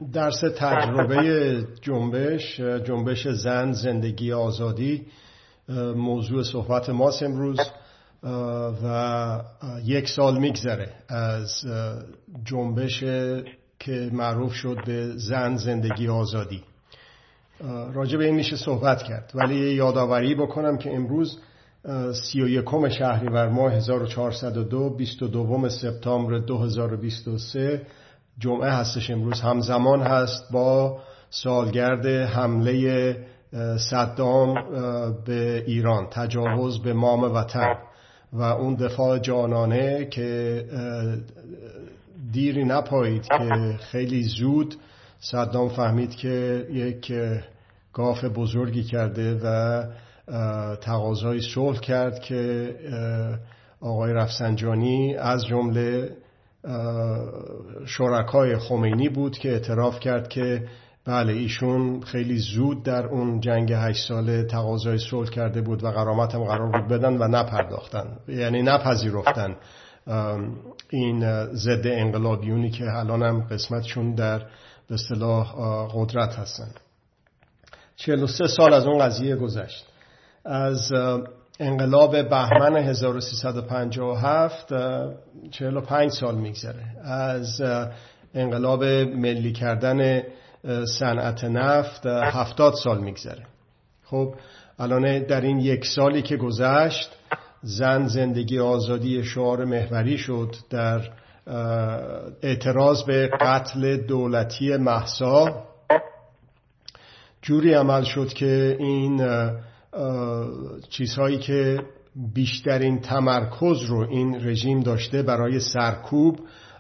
درس تجربه جنبش زن، زندگی، آزادی موضوع صحبت ماست امروز و 1 سال میگذره از جنبش که معروف شد به زن، زندگی، آزادی. راجع به این میشه صحبت کرد، ولی یادآوری بکنم که امروز 31 شهریور ماه 1402 22 سپتامبر 2023 جمعه هستش. امروز همزمان هست با سالگرد حمله صدام به ایران، تجاوز به مام وطن و اون دفاع جانانه که دیری نپایید که خیلی زود صدام فهمید که یک گاف بزرگی کرده و تقاضای صلح کرد که آقای رفسنجانی از جمله شرکای خمینی بود که اعتراف کرد که بله ایشون خیلی زود در اون جنگ 8 ساله تقاضای صلح کرده بود و غرامت هم قرار بود بدن و نپرداختن، یعنی نپذیرفتن این ضد انقلابیونی که الان هم قسمتشون در به اصطلاح قدرت هستن. 43 سال از اون قضیه گذشت. از انقلاب بهمن 1357 45 سال میگذره. از انقلاب ملی کردن صنعت نفت 70 سال میگذره. خب الان در این 1 سالی که گذشت زن، زندگی، آزادی شعار محوری شد در اعتراض به قتل دولتی مهسا. جوری عمل شد که این چیزهایی که بیشترین تمرکز رو این رژیم داشته برای سرکوب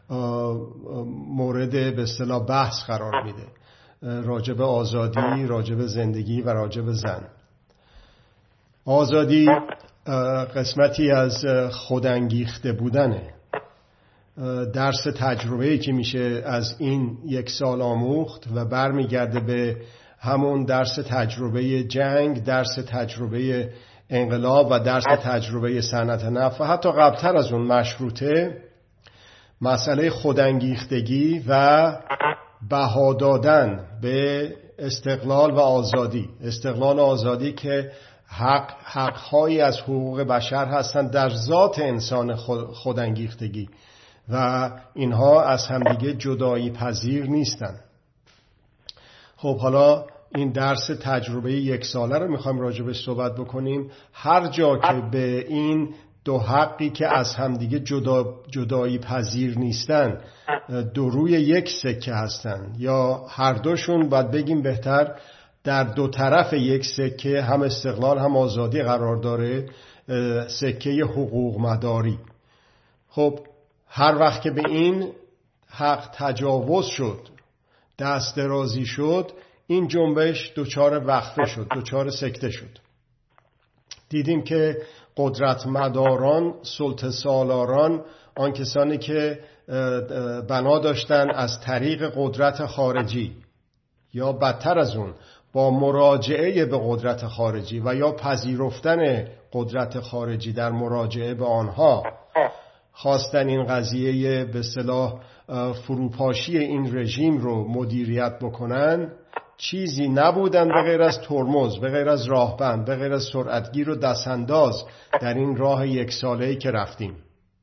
مورد به اصطلاح بحث قرار میده. راجب آزادی، راجب زندگی و راجب زن. آزادی قسمتی از خودانگیخته بودنه. درس تجربه‌ای که میشه از این 1 سال آموخت و برمیگرده به همون درس تجربه جنگ، درس تجربه انقلاب و درس تجربه صنعت نفت و حتی قبلتر از اون مشروطه. مسئله خودانگیختگی و بها دادن به استقلال و آزادی. استقلال و آزادی که حق‌هایی از حقوق بشر هستند در ذات انسان خودانگیختگی و اینها از همدیگه جدایی پذیر نیستن. خب حالا این درس تجربه 1 ساله رو میخوایم راجبش صحبت بکنیم. هر جا که به این 2 حقی که از همدیگه جدایی پذیر نیستن 2 روی 1 سکه هستن، یا هر دوشون باید بگیم بهتر در 2 طرف 1 سکه، هم استقلال هم آزادی قرار داره، سکه حقوق مداری. خب هر وقت که به این حق تجاوز شد، دست درازی شد، این جنبش دچار وقفه شد، دچار سکته شد. دیدیم که قدرتمداران، سلطه سالاران، آن کسانی که بنا داشتن از طریق قدرت خارجی یا بدتر از اون با مراجعه به قدرت خارجی و یا پذیرفتن قدرت خارجی در مراجعه به آنها خواستن این قضیه به اصطلاح فروپاشی این رژیم رو مدیریت بکنن، چیزی نبودن به غیر از ترمز، به غیر از راهبند، به غیر از سرعتگیر و دستانداز در این راه 1 ساله‌ای که رفتیم.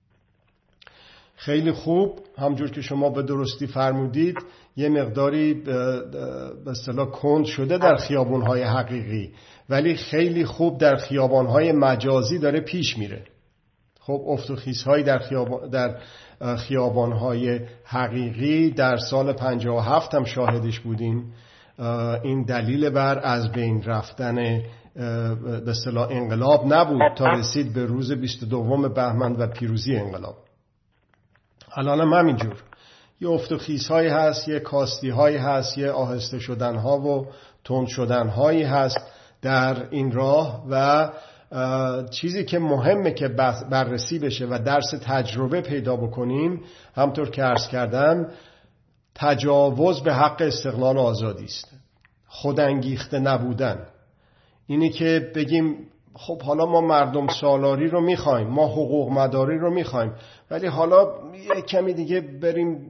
خیلی خوب، همجور که شما به درستی فرمودید، یه مقداری به اصطلاح کند شده در خیابان‌های حقیقی، ولی خیلی خوب در خیابان‌های مجازی داره پیش میره. خب افت و خیزهایی در خیابان‌های حقیقی در سال 57 هم شاهدش بودیم. این دلیل بر از بین رفتن به اصطلاح انقلاب نبود تا رسید به روز 22 بهمن و پیروزی انقلاب. الان هم همینجور یه افت و خیزهایی هست، یه کاستی‌هایی هست، یه آهسته شدن‌ها و تند شدن‌هایی هست در این راه و چیزی که مهمه که بررسی بشه و درس تجربه پیدا بکنیم، همطور که عرض کردم، تجاوز به حق استقلال و آزادی است. خودانگیخته نبودن. اینی که بگیم خب حالا ما مردم سالاری رو میخوایم، ما حقوق مداری رو میخوایم، ولی حالا یه کمی دیگه بریم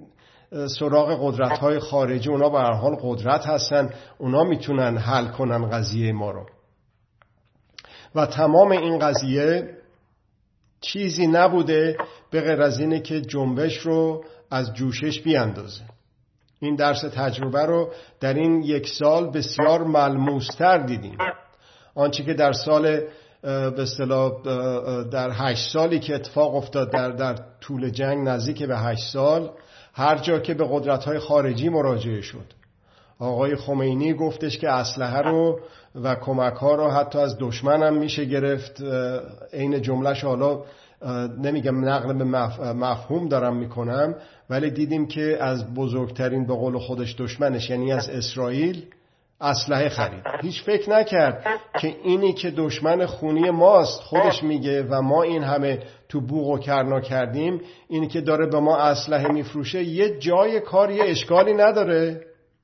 سراغ قدرت‌های خارجی. اونا به هر حال قدرت هستن، اونا میتونن حل کنن قضیه ما رو. و تمام این قضیه چیزی نبوده به غیر از اینه که جنبش رو از جوشش بیاندازه. این درس تجربه رو در این 1 سال بسیار ملموس‌تر دیدیم. آنچه که در سال به اصطلاح در 8 سالی که اتفاق افتاد، در طول جنگ نزدیک به 8 سال، هر جا که به قدرت‌های خارجی مراجعه شد، آقای خمینی گفتش که اسلحه رو و کمک‌ها رو حتی از دشمن هم میشه گرفت. عین جمله‌ش، حالا نمیگم نقل به مفهوم دارم میکنم، ولی دیدیم که از بزرگترین به قول خودش دشمنش، یعنی از اسرائیل، اسلحه خرید. هیچ فکر نکرد که اینی که دشمن خونی ماست، خودش میگه، و ما این همه تو بوق و کرنا کردیم، اینی که داره به ما اسلحه میفروشه، یه جای کار یه اشکالی نداره.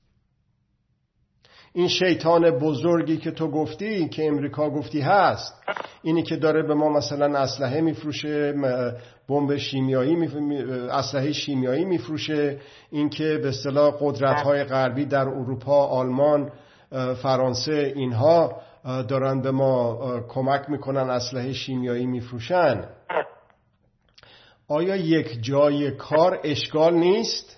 این شیطان بزرگی که تو گفتی، که امریکا گفتی هست، اینی که داره به ما مثلا اسلحه میفروشه، بمب شیمیایی، اسلحه شیمیایی میفروشه، این که به اصطلاح قدرت‌های غربی در اروپا، آلمان، فرانسه، اینها دارن به ما کمک میکنن، اسلحه شیمیایی میفروشن. آیا یک جای کار اشکال نیست؟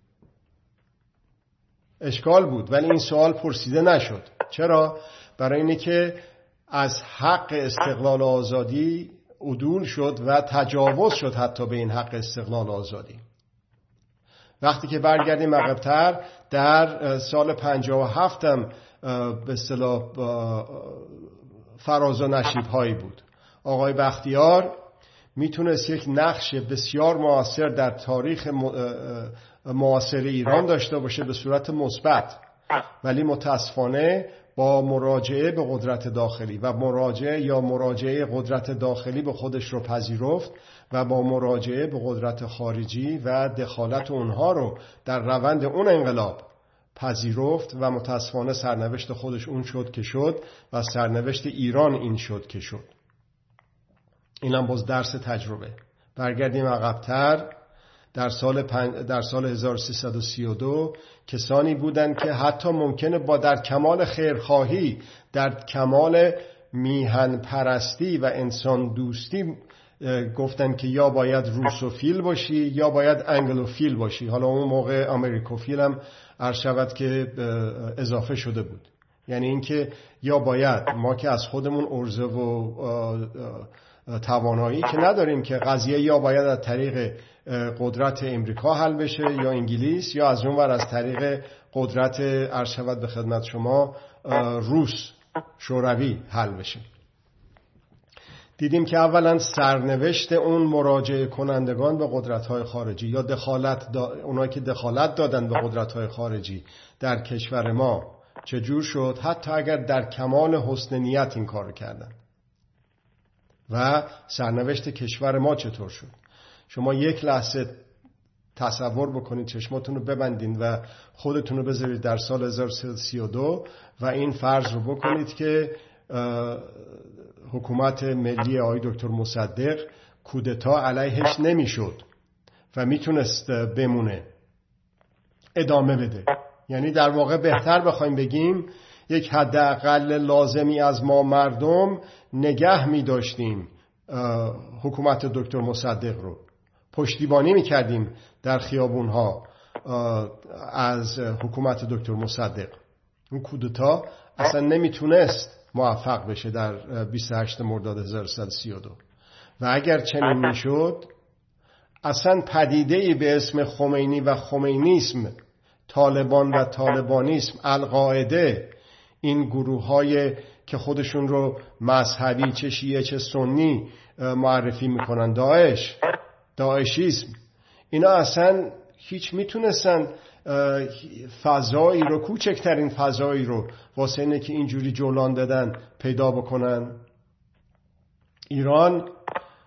اشکال بود، ولی این سوال پرسیده نشد. چرا؟ برای اینه که از حق استقلال و آزادی عدول شد و تجاوز شد حتی به این حق استقلال و آزادی. وقتی که برگردیم عقب‌تر، در سال 57 هم به اصطلاح فراز و نشیب هایی بود. آقای بختیار میتونست یک نقش بسیار مؤثر در تاریخ معاصر ایران داشته باشه به صورت مثبت، ولی متاسفانه با مراجعه به قدرت داخلی و مراجعه قدرت داخلی به خودش رو پذیرفت و با مراجعه به قدرت خارجی و دخالت اونها رو در روند اون انقلاب پذیرفت و متاسفانه سرنوشت خودش اون شد که شد و سرنوشت ایران این شد که شد. اینم باز درس تجربه. برگردیم عقب‌تر. در سال 1332 کسانی بودند که حتی ممکنه در کمال خیرخواهی، در کمال میهن پرستی و انسان دوستی گفتن که یا باید روسوفیل باشی یا باید انگلوفیل باشی. حالا اون موقع امریکوفیل هم عرض شود که اضافه شده بود. یعنی اینکه یا باید، ما که از خودمون عرضه و توانایی که نداریم که قضیه یا باید از طریق قدرت امریکا حل بشه یا انگلیس، یا از اون ور از طریق قدرت عرض شود به خدمت شما روس شوروی حل بشه. دیدیم که اولا سرنوشت اون مراجعه کنندگان به قدرت‌های خارجی یا اونایی که دخالت دادن به قدرت‌های خارجی در کشور ما چجور شد، حتی اگر در کمال حسن نیت این کارو کردن، و سرنوشت کشور ما چطور شد. شما یک لحظه تصور بکنید، چشماتون رو ببندین و خودتون رو بذارید در سال 1332 و این فرض رو بکنید که حکومت ملی آقای دکتر مصدق کودتا علیهش نمیشد و میتونست بمونه، ادامه بده. یعنی در واقع بهتر بخوایم بگیم یک حداقل لازمی از ما مردم نگه می‌داشتیم حکومت دکتر مصدق رو، پشتیبانی می‌کردیم در خیابون‌ها از حکومت دکتر مصدق. اون کودتا اصلا نمیتونست موفق بشه در 28 مرداد 1332 و اگر چنین میشد، اصلا پدیده‌ای به اسم خمینی و خمینیسم، طالبان و طالبانیسم، القاعده، این گروه‌های که خودشون رو مذهبی چه شیعه چه سنی معرفی میکنن، داعشیسم، اینا اصلا هیچ میتونستن فضایی رو، کوچکترین فضایی رو واسه اینه که اینجوری جولان دادن پیدا بکنن. ایران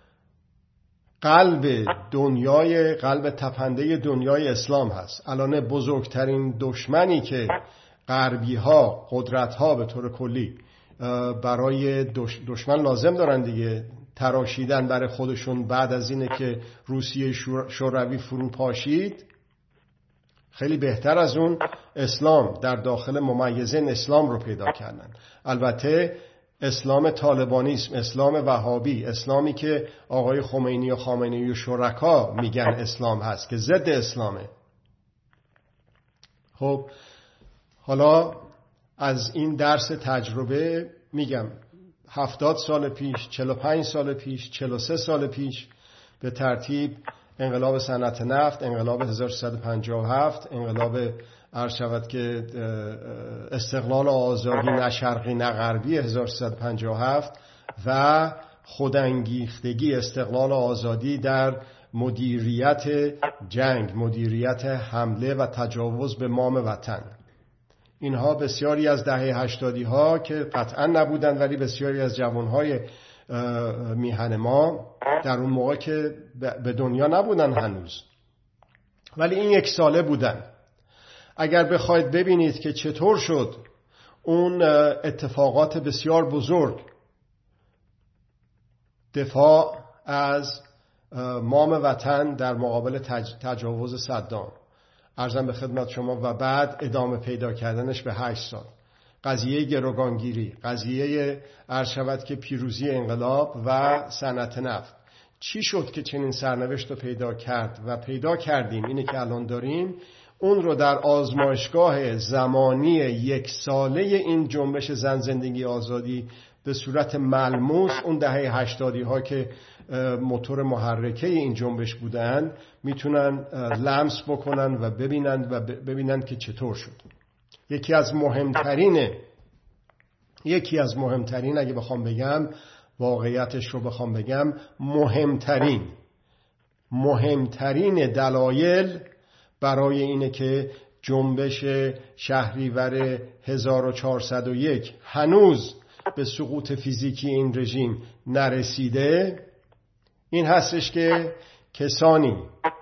قلب تپنده دنیای اسلام هست. الان بزرگترین دشمنی که غربی ها، قدرت ها به طور کلی برای دشمن لازم دارن دیگه، تراشیدن برای خودشون بعد از اینه که روسیه شوروی فرو پاشید، خیلی بهتر از اون اسلام در داخل ممیزین اسلام رو پیدا کردن. البته اسلام طالبانیسم، اسلام وهابی، اسلامی که آقای خمینی و خامنه‌ای و شرکا میگن اسلام هست که ضد اسلامه. خب حالا از این درس تجربه میگم 70 سال پیش، 45 سال پیش، 43 سال پیش به ترتیب انقلاب صنعت نفت، انقلاب 1357، انقلاب عرض شود که استقلال و آزادی نه شرقی نه غربی 1357 و خودانگیختگی استقلال و آزادی در مدیریت جنگ، مدیریت حمله و تجاوز به مام وطن. اینها بسیاری از دهه 80 ها که قطعا نبودن، ولی بسیاری از جوانهای میهن ما در اون موقع که به دنیا نبودن هنوز، ولی این یک ساله بودن. اگر بخواید ببینید که چطور شد اون اتفاقات بسیار بزرگ، دفاع از مام وطن در مقابل تجاوز صدام، عرضم به خدمت شما، و بعد ادامه پیدا کردنش به 8 سال، قضیه گروگانگیری، قضیه عرض شود که پیروزی انقلاب و صنعت نفت، چی شد که چنین سرنوشت رو پیدا کرد و پیدا کردیم اینه که الان داریم اون رو در آزمایشگاه زمانی 1 ساله این جنبش زن زندگی آزادی به صورت ملموس اون دهه 80 ها که موتور محرکه این جنبش بودن میتونن لمس بکنن و ببینن که چطور شد. یکی از مهمترین اگه بخوام بگم، واقعیتش رو بخوام بگم، مهمترین دلایل برای اینه که جنبش شهریور 1401 هنوز به سقوط فیزیکی این رژیم نرسیده این هستش که کسانی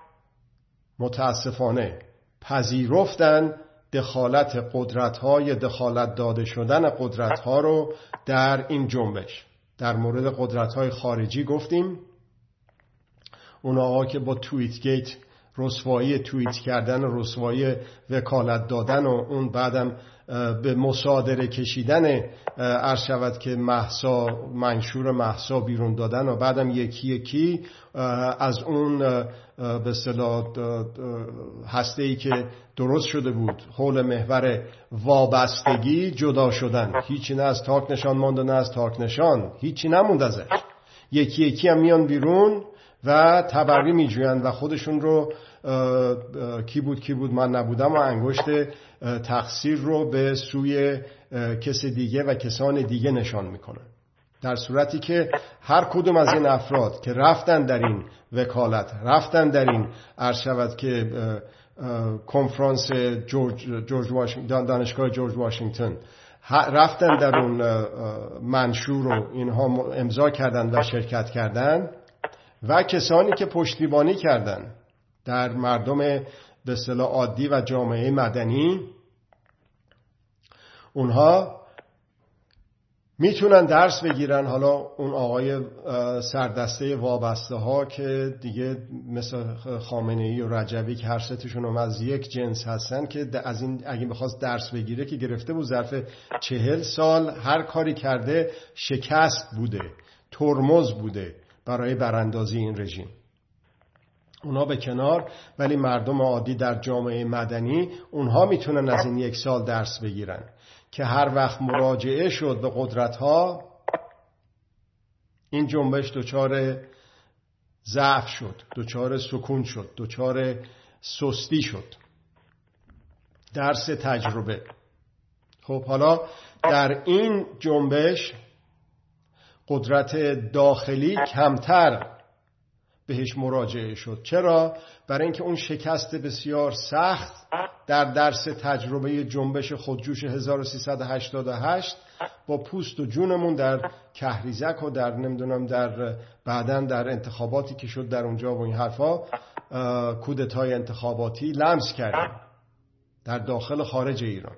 متاسفانه پذیرفتن دخالت دخالت داده شدن قدرت‌ها رو در این جنبش. در مورد قدرت‌های خارجی گفتیم، اونها که با توییت گیت رسوایی توییت کردن و رسوایی وکالت دادن و اون بعدم به مصادره کشیدن عرض شود که منشور مهسا بیرون دادن و بعدم یکی یکی از اون به اصطلاح هسته‌ای که درست شده بود حول محور وابستگی جدا شدن. هیچی نه از تاک نشان ماند و نه از تاک نشان هیچی نموند ازش. یکی یکی هم میان بیرون و تبری میجوین و خودشون رو کی بود من نبودم و انگشت تقصیر رو به سوی کس دیگه و کسان دیگه نشان میکنن، در صورتی که هر کدوم از این افراد که رفتن در این وکالت، رفتن در این عرض شود که کنفرانس دانشگاه جورج واشنگتن، رفتن در اون منشور رو اینها امضا کردن و شرکت کردن، و کسانی که پشتیبانی کردن در مردم به اصطلاح عادی و جامعه مدنی، اونها میتونن درس بگیرن. حالا اون آقای سردسته وابسته ها که دیگه مثل خامنه‌ای و رجبی که هر ستشون از یک جنس هستن، که از این اگه بخواست درس بگیره که گرفته بود ظرف 40 سال هر کاری کرده شکست بوده، ترمز بوده برای براندازی این رژیم. اونها به کنار، ولی مردم عادی در جامعه مدنی اونها میتونن از این 1 سال درس بگیرن که هر وقت مراجعه شد به قدرت‌ها این جنبش دچار ضعف شد، دچار سکون شد، دچار سستی شد. درس تجربه. خب حالا در این جنبش قدرت داخلی کمتر بهش مراجعه شد. چرا؟ برای اینکه اون شکست بسیار سخت در درس تجربه جنبش خودجوش 1388 با پوست و جونمون در کهریزک و در نمیدونم در بعداً در انتخاباتی که شد در اونجا و این حرفا، کودتای انتخاباتی لمس کردیم در داخل خارج ایران.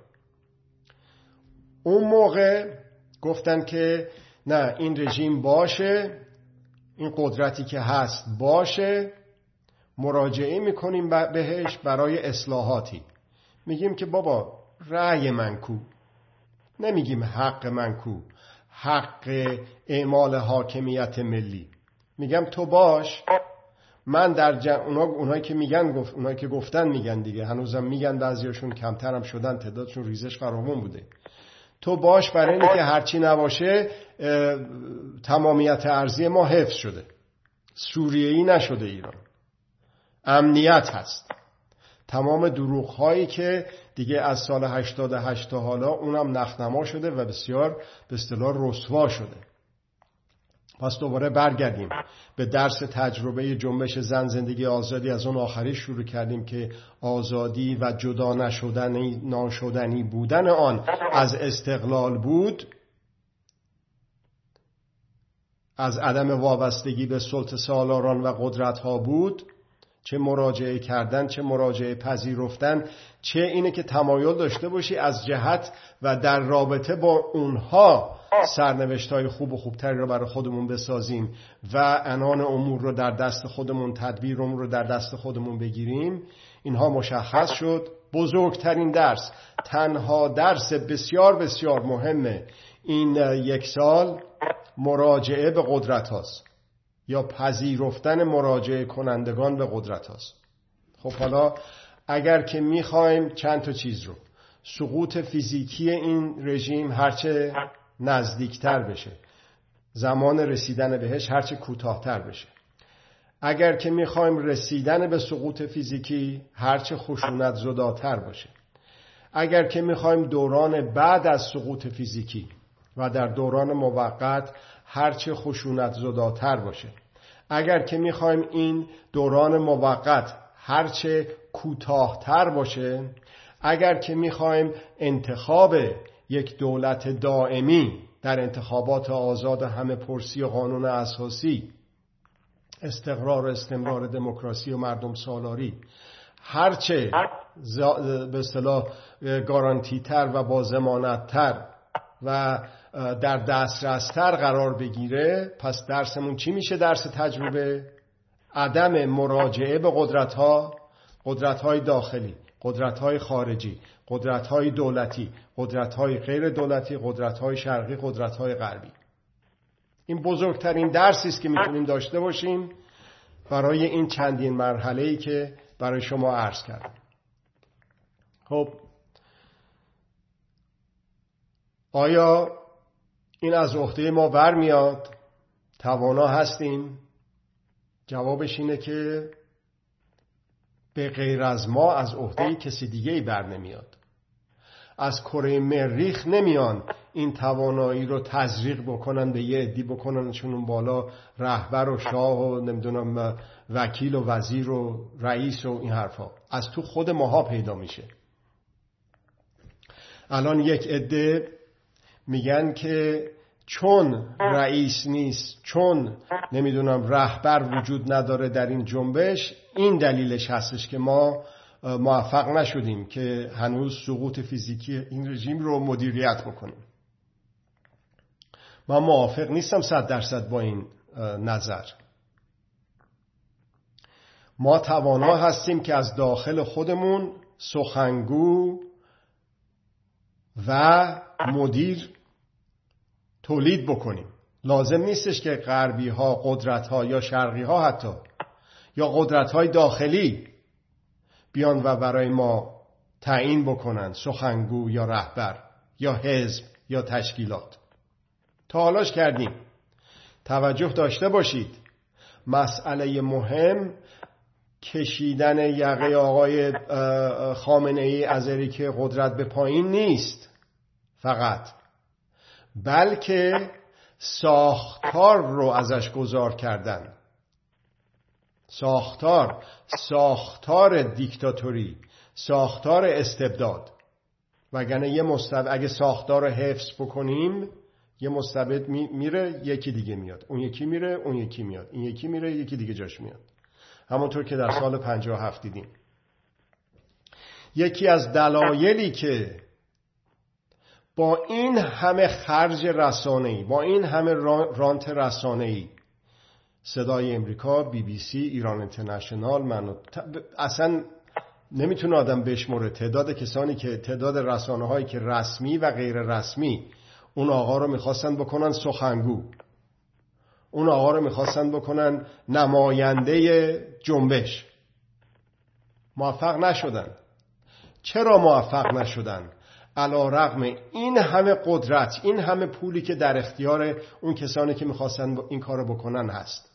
اون موقع گفتن که نه، این رژیم باشه، این قدرتی که هست باشه، مراجعه میکنیم بهش برای اصلاحاتی. میگیم که بابا رأی من کو، نمیگیم حق من کو، حق اعمال حاکمیت ملی. میگم تو باش، من در اونایی که میگن اونایی که گفتن میگن دیگه، هنوزم میگن، بعضیاشون کمتر هم شدن، تعدادشون ریزش فراوون بوده. تو باش برای اینکه که هرچی نباشه تمامیت ارضی ما حفظ شده، سوریه‌ای نشده ایران، امنیت هست. تمام دروغ هایی که دیگه از سال 88 تا حالا اونم نخنما شده و بسیار به اصطلاح رسوا شده. پس دوباره برگردیم به درس تجربه جنبش زن زندگی آزادی. از اون آخری شروع کردیم که آزادی و جدا نشدنی بودن آن از استقلال بود، از عدم وابستگی به سلطه سالاران و قدرت ها بود، چه مراجعه کردن، چه مراجعه پذیرفتن، چه اینه که تمایل داشته باشی از جهت و در رابطه با اونها سرنوشت‌های خوب و خوبتری رو برای خودمون بسازیم و عنان امور رو در دست خودمون، تدبیر امور رو در دست خودمون بگیریم. اینها مشخص شد. بزرگترین درس، تنها درس بسیار بسیار مهم این یک سال مراجعه به قدرت هاست یا پذیرفتن مراجعه کنندگان به قدرت هاست. خب حالا اگر که میخوایم چند تا چیز رو، سقوط فیزیکی این رژیم هرچه نزدیکتر بشه، زمان رسیدن بهش هرچه کوتاهتر بشه. اگر که میخوایم رسیدن به سقوط فیزیکی هرچه خشونت زداتر باشه. اگر که میخوایم دوران بعد از سقوط فیزیکی و در دوران موقت هرچه خشونت زداتر باشه. اگر که میخوایم این دوران موقت هرچه کوتاهتر باشه. اگر که میخوایم انتخاب یک دولت دائمی در انتخابات آزاد همه پرسی و قانون اساسی، استقرار و استمرار دموکراسی و مردم سالاری هرچه به اصطلاح گارانتی تر و با ضمانت تر و در دسترستر قرار بگیره، پس درسمون چی میشه؟ درس تجربه عدم مراجعه به قدرت‌های داخلی، قدرت‌های خارجی، قدرت‌های دولتی، قدرت‌های غیر دولتی، قدرت‌های شرقی، قدرت‌های غربی. این بزرگترین درسی است که میتونیم داشته باشیم برای این چندین مرحله‌ای که برای شما عرض کردم. خب آیا این از عهده ما برمیاد؟ توانا هستیم؟ جوابش اینه که به غیر از ما از عهده کسی دیگه‌ای بر نمیاد. از کره مریخ نمیان این توانایی رو تزریق بکنن به یه عده‌ای، بکننشون اون بالا رهبر و شاه و نمیدونم وکیل و وزیر و رئیس و این حرفا. از تو خود ماها پیدا میشه. الان یک عده میگن که چون رئیس نیست، چون نمیدونم رهبر وجود نداره در این جنبش، این دلیلش هستش که ما موفق نشدیم که هنوز سقوط فیزیکی این رژیم رو مدیریت بکنیم. من موافق نیستم 100% با این نظر. ما توانا هستیم که از داخل خودمون سخنگو و مدیر تولید بکنیم. لازم نیستش که غربی ها، قدرت ها یا شرقی ها حتی یا قدرت های داخلی بیان و برای ما تعیین بکنن سخنگو یا رهبر یا حزب یا تشکیلات. تا حالاش کردیم. توجه داشته باشید، مسئله مهم کشیدن یقه آقای خامنه ای از اریکه قدرت به پایین نیست فقط، بلکه ساختار رو ازش گذار کردن. ساختار دیکتاتوری، ساختار استبداد. وگرنه اگه ساختار رو حفظ بکنیم، یه مستبد میره یکی دیگه میاد، اون یکی میره اون یکی میاد، این یکی میره یکی دیگه جاش میاد، همونطور که در سال 57 دیدیم. یکی از دلایلی که با این همه خرج رسانه‌ای، با این همه رانت رسانه‌ای، صدای امریکا، BBC، ایران اینترنشنال، اصلا نمیتونه آدم بشمره تعداد کسانی که تعداد رسانه‌هایی که رسمی و غیر رسمی اون آقا رو میخواستن بکنن سخنگو، اون آقا رو میخواستن بکنن نماینده جنبش. موفق نشدن. چرا موفق نشدن؟ علی‌رغم این همه قدرت، این همه پولی که در اختیار اون کسانی که میخواستن این کارو بکنن هست.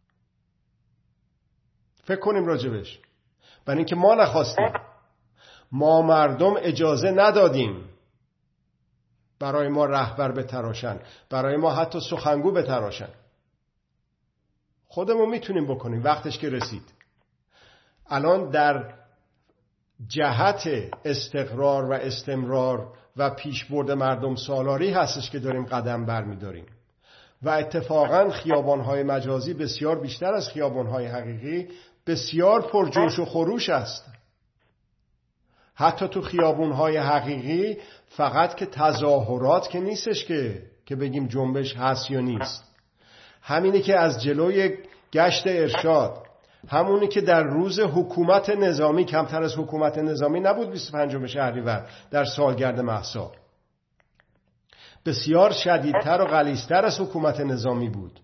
فکر کنیم راجبش. برای اینکه ما نخواستیم، ما مردم اجازه ندادیم برای ما رهبر بتراشن، برای ما حتی سخنگو بتراشن. خودمون میتونیم بکنیم وقتش که رسید. الان در جهت استقرار و استمرار و پیشبرد مردم سالاری هستش که داریم قدم برمی‌داریم و اتفاقاً خیابان‌های مجازی بسیار بیشتر از خیابان‌های حقیقی بسیار پرجوش و خروش است. حتی تو خیابان‌های حقیقی فقط که تظاهرات که نیستش که بگیم جنبش هست یا نیست. همینی که از جلوی گشت ارشاد، همونی که در روز حکومت نظامی، کمتر از حکومت نظامی نبود 25 شهریور در سالگرد مهسا، بسیار شدیدتر و غلیظتر از حکومت نظامی بود.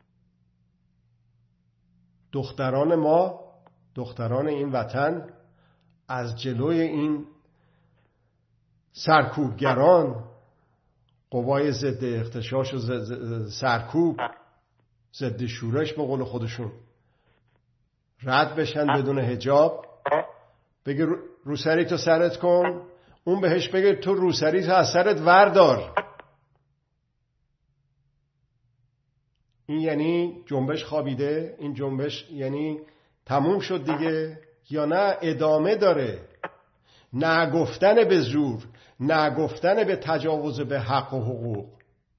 دختران ما، دختران این وطن از جلوی این سرکوبگران، قوای ضد اغتشاش و سرکوب، ضد شورش به قول خودشون، رد بشن بدون حجاب. بگه روسری تو سرت کن، اون بهش بگه تو روسری تو از سرت وردار. این یعنی جنبش خوابیده؟ این جنبش یعنی تموم شد دیگه؟ یا نه ادامه داره؟ نگفتن به زور، نگفتن به تجاوز به حق و حقوق،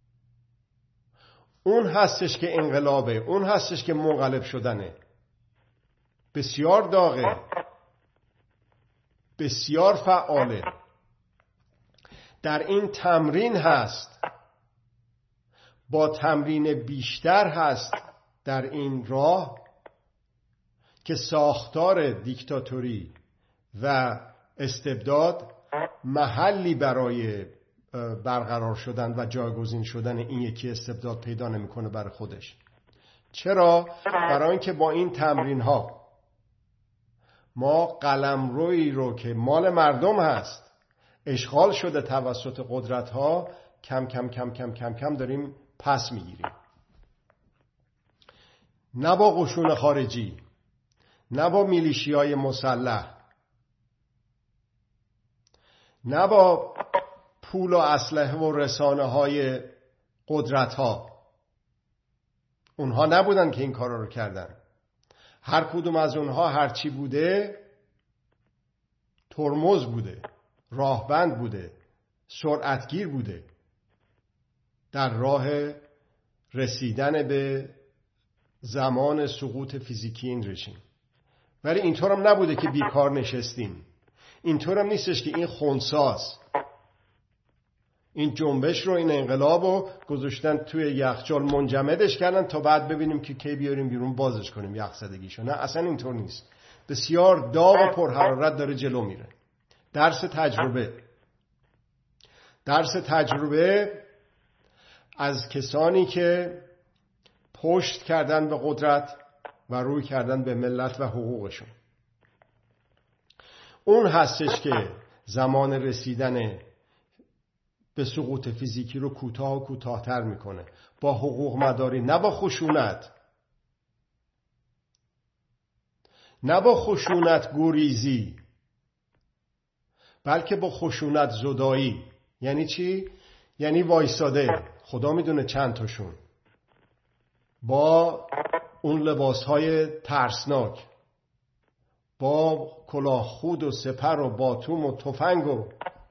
اون هستش که انقلابه، اون هستش که منقلب شدنه. بسیار داغه، بسیار فعاله. در این تمرین هست، با تمرین بیشتر هست در این راه که ساختار دیکتاتوری و استبداد محلی برای برقرار شدن و جایگزین شدن این یکی استبداد پیدا نمیکنه برای خودش. چرا؟ برای اینکه با این تمرین ها ما قلمرویی رو که مال مردم هست، اشغال شده توسط قدرت ها، کم کم کم کم کم کم داریم پس میگیریم. نه با قشون خارجی، نه با میلیشیای مسلح، نه با پول و اسلحه و رسانه های قدرت ها. اونها نبودن که این کارا رو کردن. هر کدوم از اونها هرچی بوده ترمز بوده، راهبند بوده، سرعتگیر بوده در راه رسیدن به زمان سقوط فیزیکی این رژیم. ولی اینطور هم نبوده که بیکار نشستیم. اینطور هم نیستش که این خنثاست. این جنبش رو، این انقلاب رو گذاشتن توی یخچال منجمدش کردن تا بعد ببینیم که کی بیاریم بیرون بازش کنیم یخزدگیشو. نه، اصلا اینطور نیست. بسیار داغ و پرحرارت داره جلو میره. درس تجربه از کسانی که پشت کردن به قدرت و روی کردن به ملت و حقوقشون. اون هستش که زمان رسیدن به سقوط فیزیکی رو کوتاه و کوتاه‌تر میکنه. با حقوق مداری، نه با خشونت، نه با خشونت گریزی، بلکه با خشونت زدایی. یعنی چی؟ یعنی وایساده، خدا میدونه چند تاشون، با اون لباسهای ترسناک، با کلاه خود و سپر و باتوم و تفنگ و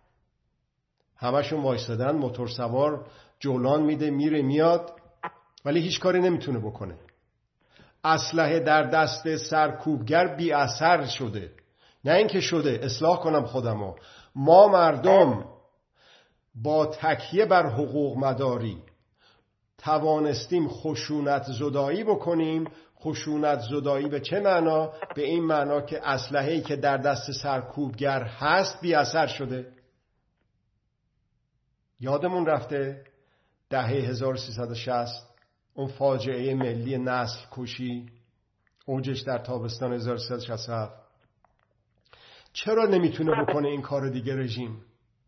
همشون وایسادن. موتور سوار جولان میده، میره میاد، ولی هیچ کاری نمیتونه بکنه. اسلحه در دست سرکوبگر بی اثر شده. نه اینکه شده، اصلاح کنم خودمو. ما مردم با تکیه بر حقوق مداری توانستیم خشونت زدایی بکنیم، خشونت زدایی به چه معنا؟ به این معنا که اسلحه‌ای که در دست سرکوبگر هست بی اثر شده. یادمون رفته دهه 1360 اون فاجعه ملی نسل کشی اوجش در تابستان 1367. چرا نمیتونه بکنه این کار دیگه رژیم؟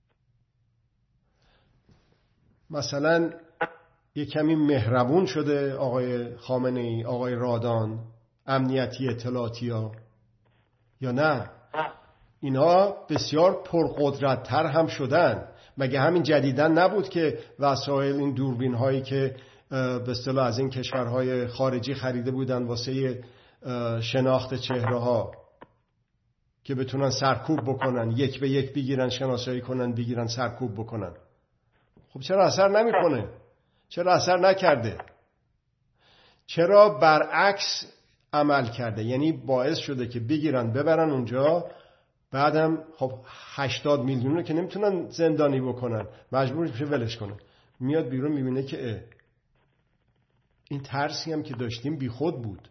مثلا یه کمی مهربون شده آقای خامنه‌ای، آقای رادان، امنیتی اطلاعاتی ها، یا نه اینا بسیار پرقدرت‌تر هم شدن؟ مگه همین جدیدن نبود که وسایل این دوربین هایی که به اصطلاح از این کشورهای خارجی خریده بودن واسه شناخت چهره ها که بتونن سرکوب بکنن، یک به یک بگیرن، شناسایی کنن، بگیرن، سرکوب بکنن؟ خب چرا اثر نمیکنه؟ چرا اثر نکرده؟ چرا برعکس عمل کرده؟ یعنی باعث شده که بگیرن ببرن اونجا، بعدم خب 80 میلیون رو که نمیتونن زندانی بکنن، مجبور میشه ولش کنه. میاد بیرون میبینه که این ترسی هم که داشتیم بی خود بود،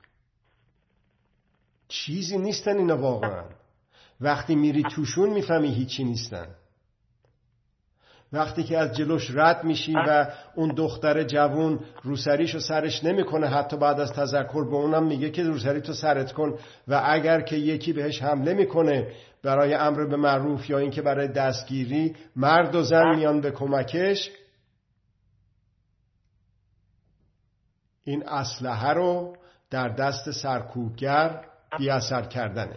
چیزی نیستن اینا واقعا. وقتی میری توشون میفهمی هیچی نیستن. وقتی که از جلوش رد میشی و اون دختر جوون روسریشو سرش نمیکنه، حتی بعد از تذکر به اونم میگه که روسری تو سرت کن، و اگر که یکی بهش حمله میکنه برای امر به معروف یا اینکه برای دستگیری، مرد و زن میان به کمکش، این اسلحه رو در دست سرکوبگر بی اثر کردنه.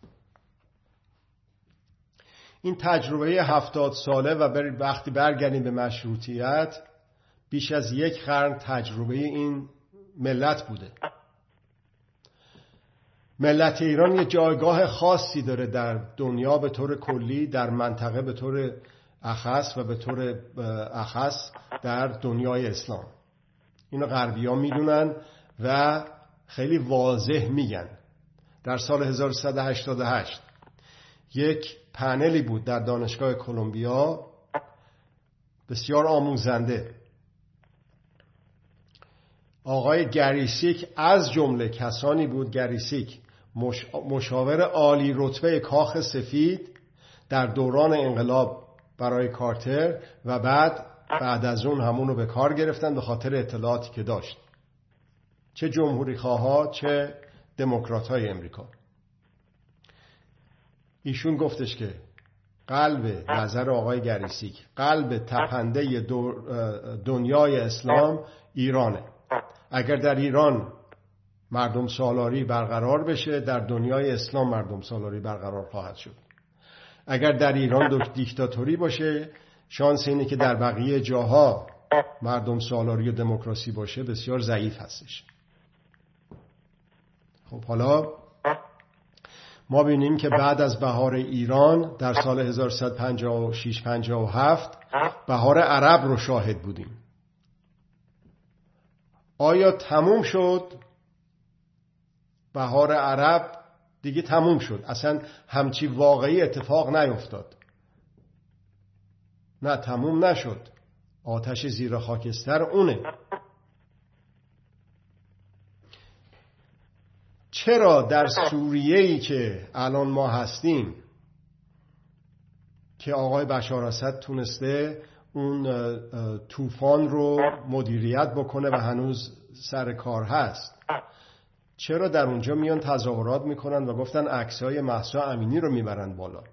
این تجربه 70 ساله و وقتی برگردیم به مشروطیت، بیش از یک قرن تجربه این ملت بوده. ملت ایران یه جایگاه خاصی داره در دنیا به طور کلی، در منطقه به طور اخص و به طور اخص در دنیای اسلام. اینو غربی‌ها میدونن و خیلی واضح میگن. در سال 1188 یک پنلی بود در دانشگاه کلمبیا بسیار آموزنده. آقای گریسیک از جمله کسانی بود، گریسیک مشاور عالی رتبه کاخ سفید در دوران انقلاب برای کارتر، و بعد از اون همونو به کار گرفتن به خاطر اطلاعاتی که داشت، چه جمهوری خواها چه دموکرات های امریکا. ایشون گفتش که قلب، نظر آقای گریسیک، قلب تپنده دنیای اسلام ایرانه. اگر در ایران مردم سالاری برقرار بشه، در دنیای اسلام مردم سالاری برقرار خواهد شد. اگر در ایران دیکتاتوری باشه، شانس اینه که در بقیه جاها مردم سالاری و دموکراسی باشه بسیار ضعیف هستش. خب حالا ما بینیم که بعد از بهار ایران در سال 1156-57 بهار عرب رو شاهد بودیم. آیا تموم شد؟ بهار عرب دیگه تموم شد؟ اصلا همچی واقعی اتفاق نیفتاد. نه، تموم نشد. آتش زیر خاکستر اونه. چرا در سوریه‌ای که الان ما هستیم، که آقای بشار اسد تونسته اون طوفان رو مدیریت بکنه و هنوز سر کار هست، چرا در اونجا میان تظاهرات میکنن و گفتن عکسای مهسا امینی رو میبرن بالا؟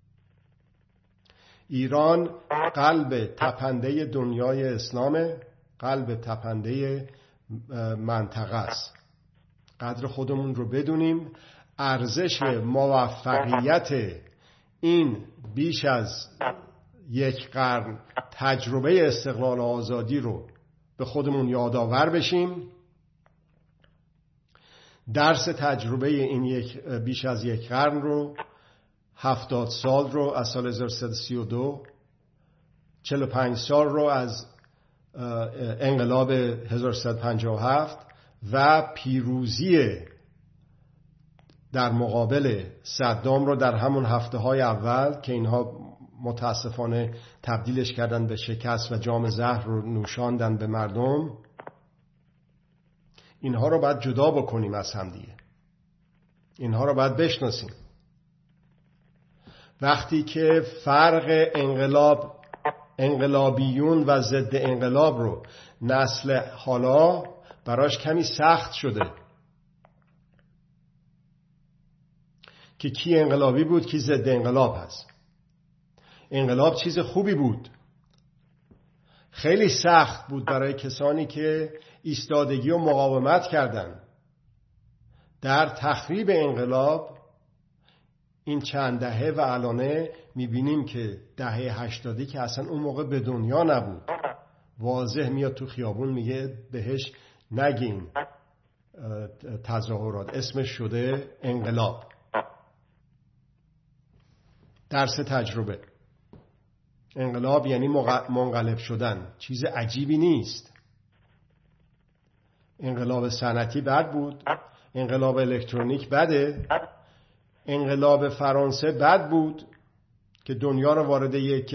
ایران قلب تپنده دنیای اسلامه، قلب تپنده منطقه است. قدر خودمون رو بدونیم. ارزش موفقیت این بیش از یک قرن تجربه استقلال و آزادی رو به خودمون یادآور بشیم. درس تجربه این بیش از یک قرن رو، 70 سال رو از سال 1332، 45 سال رو از انقلاب 1357 و پیروزی در مقابل صدام رو در همون هفته‌های اول که اینها متاسفانه تبدیلش کردن به شکست و جام زهر رو نوشاندن به مردم، اینها رو باید جدا بکنیم از هم دیگه. اینها رو باید بشناسیم. وقتی که فرق انقلابیون و ضد انقلاب رو نسل حالا براش کمی سخت شده که کی انقلابی بود کی ضد انقلاب هست. انقلاب چیز خوبی بود. خیلی سخت بود برای کسانی که ایستادگی و مقاومت کردند در تخریب انقلاب. این چند دهه و الانه میبینیم که دهه 80 که اصلا اون موقع به دنیا نبود، واضح میاد تو خیابون میگه بهش نگین تظاهرات، اسمش شده انقلاب. درس تجربه. انقلاب یعنی منقلب شدن، چیز عجیبی نیست. انقلاب صنعتی بد بود، انقلاب الکترونیک بده، انقلاب فرانسه بد بود که دنیا رو وارد یک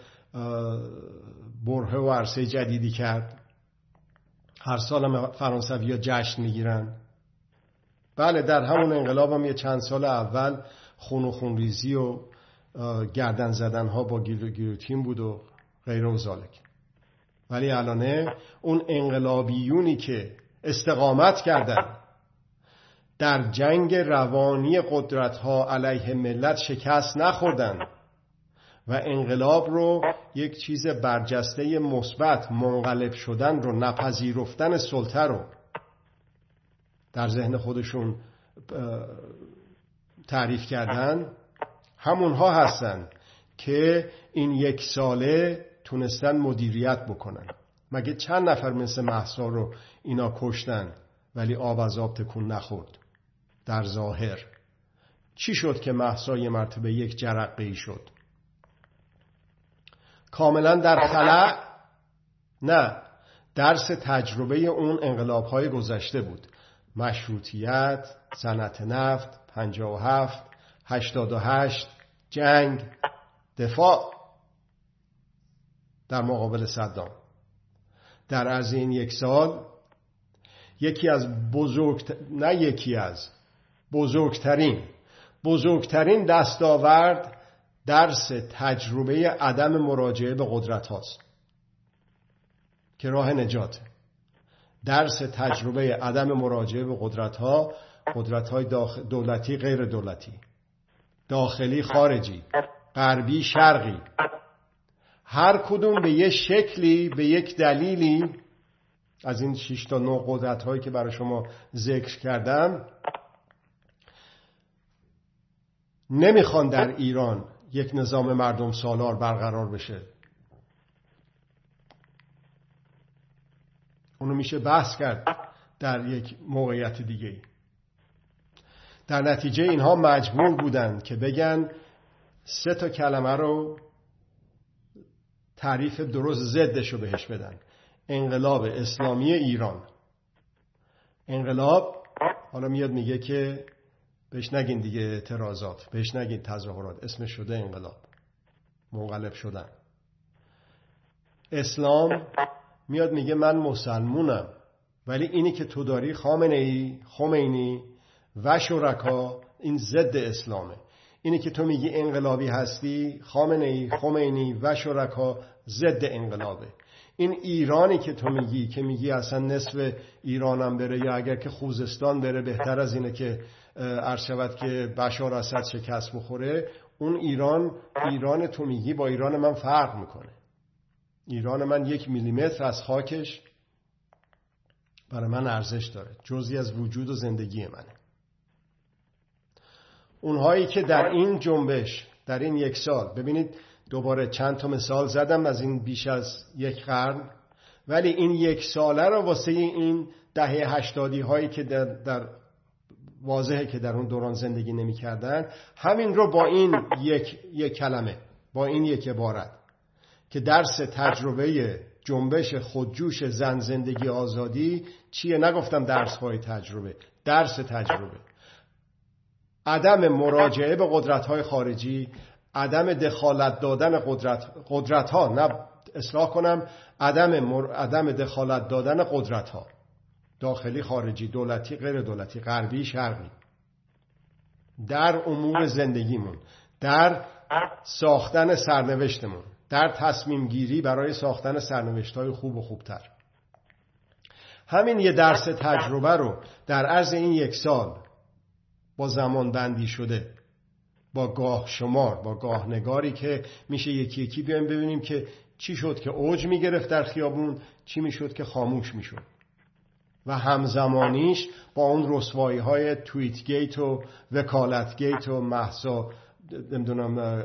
برهه و عرصه جدیدی کرد. هر سال هم فرانسوی‌ها جشن میگیرن. بله، در همون انقلاب هم یه چند سال اول خون و خونریزی و گردن زدن ها با گیلوتین بود و غیر و ذالک. ولی الانه اون انقلابیونی که استقامت کردن در جنگ روانی قدرت ها علیه ملت شکست نخوردن و انقلاب رو یک چیز برجسته مثبت، منقلب شدن رو، نپذیرفتن سلطه رو در ذهن خودشون تعریف کردن، همونها هستن که این یک ساله تونستن مدیریت بکنن. مگه چند نفر مثل مهسا رو اینا کشتن ولی آب از آب تکون نخورد؟ در ظاهر چی شد که مهسا یه مرتبه یک جرقه‌ای شد؟ کاملا در خلا؟ نه، درس تجربه اون انقلاب‌های گذشته بود. مشروطیت، صنعت نفت، 57، 88، جنگ، دفاع در مقابل صدام. در عرض این یک سال یکی از بزرگترین دستاورد درس تجربه عدم مراجعه به قدرت هاست که راه نجاته. درس تجربه عدم مراجعه به قدرت ها، قدرت های دولتی غیر دولتی، داخلی خارجی، غربی شرقی، هر کدوم به یک شکلی، به یک دلیلی از این 6 تا 9 قدرت هایی که برای شما ذکر کردم نمیخوان در ایران یک نظام مردم سالار برقرار بشه. اونو میشه بحث کرد در یک موقعیت دیگه. در نتیجه اینها مجبور بودن که بگن 3 تا کلمه رو تعریف درست ضدش رو بهش بدن: انقلاب اسلامی ایران. انقلاب حالا میاد میگه که بهش نگین دیگه اعتراضات، بهش نگین تظاهرات، اسمش شده انقلاب، منقلب شدن. اسلام میاد میگه من مسلمونم، ولی اینی که تو داری خمینی و شرکا، این ضد اسلامه. اینی که تو میگی انقلابی هستی، خمینی و شرکا ضد انقلابه. این ایرانی که تو میگی، که میگی اصلا نصف ایرانم بره یا اگر که خوزستان بره بهتر از اینه که عرض شود که بشار اسد شکست بخوره، اون ایران تو میگی با ایران من فرق میکنه. ایران من 1 میلیمتر از خاکش برای من ارزش داره، جزئی از وجود و زندگی منه. اونهایی که در این جنبش، در این 1 سال، ببینید دوباره چند تا مثال زدم از این بیش از 1 قرن، ولی این 1 ساله رو واسه این دهه 80 هایی که در واضحه که در اون دوران زندگی نمی کردن، همین رو با این یک کلمه، با این 1 عبارت که درس تجربه جنبش خودجوش زن زندگی آزادی چیه؟ نگفتم درس های تجربه، درس تجربه: عدم مراجعه به قدرت‌های خارجی، عدم دخالت دادن قدرت‌ها، نه اصلاح کنم، عدم دخالت دادن قدرت‌ها. داخلی خارجی، دولتی غیر دولتی، غربی شرقی، در امور زندگیمون، در ساختن سرنوشتمون، در تصمیم گیری برای ساختن سرنوشت‌های خوب و خوبتر. همین یه درس تجربه رو در عرض این 1 سال با زمان بندی شده، با گاه شمار، با گاه نگاری که میشه یکی یکی بیایم ببینیم که چی شد که اوج میگرفت در خیابون، چی میشد که خاموش میشد، و همزمانیش با اون رسوایی های توییت گیت و وکالت گیت و مهسا نمیدونم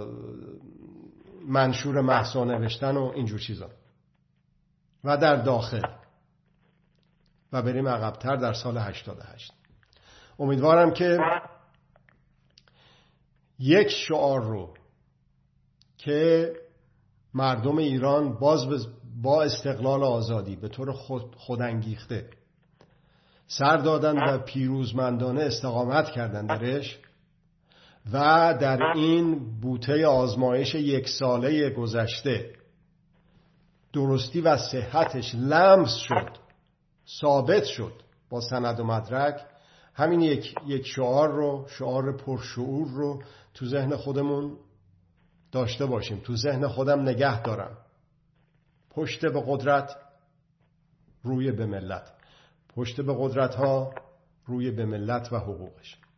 منشور مهسا نوشتن و اینجور چیزا، و در داخل و بریم عقب‌تر در سال 88. امیدوارم که یک شعار رو که مردم ایران باز با استقلال آزادی به طور خودانگیخته سر دادن و پیروزمندانه استقامت کردن درش، و در این بوته آزمایش 1 ساله گذشته درستی و صحتش لمس شد، ثابت شد با سند و مدرک، همین یک شعار پرشعور رو تو ذهن خودمون داشته باشیم، تو ذهن خودم نگه دارم. پشت به قدرت، روی به ملت. پشت به قدرت ها، روی به ملت و حقوقش.